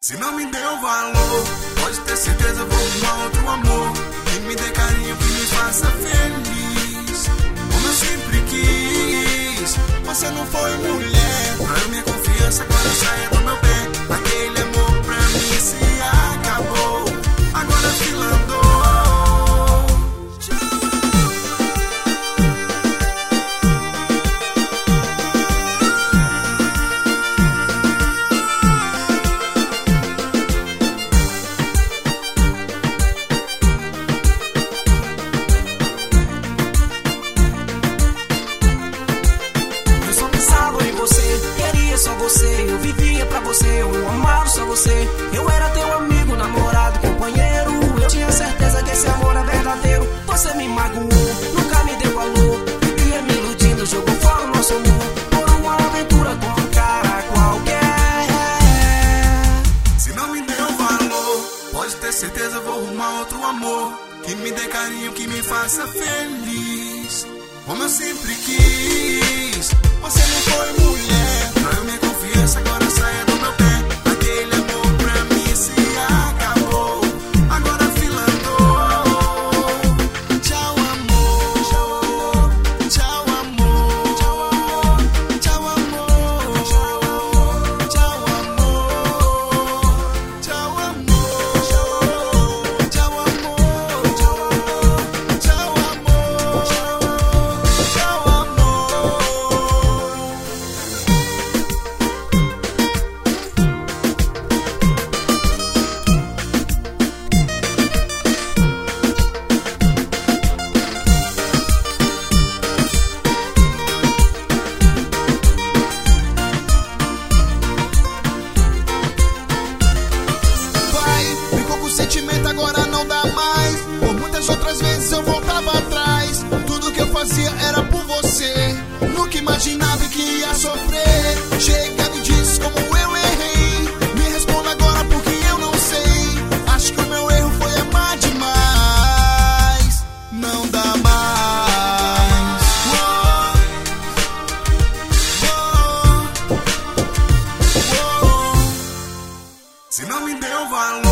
Se não me deu valor, pode ter certeza vou arrumar outro amor que me dê carinho, que me faça feliz, como eu sempre quis. Você não foi mulher pra minha confiança, agora saia do meu pé. Aquele amor pra mim se acabou, agora a fila andou. Só você, eu vivia pra você, eu amava só você. Eu era teu amigo, namorado, companheiro. Eu tinha certeza que esse amor é verdadeiro. Você me magoou, nunca me deu valor. Vivia me iludindo, jogou fora o nosso amor por uma aventura com um cara qualquer. Se não me deu valor, pode ter certeza vou arrumar outro amor que me dê carinho, que me faça feliz, como eu sempre quis. Você não foi mulher pra minha confiança, agora saia do meu pé. Aquele amor pra mim se acabou, agora a fila andou. Tchau amor, tchau amor, tchau amor, tchau amor, tchau amor, tchau amor, tchau amor. Sentimento agora não dá mais. Por muitas outras vezes eu voltava atrás. Tudo que eu fazia era por você. Nunca imaginava que ia sofrer. Chega, me diz como eu errei. Me responda agora porque eu não sei. Acho que o meu erro foi amar demais. Não dá mais. Se não me deu valor,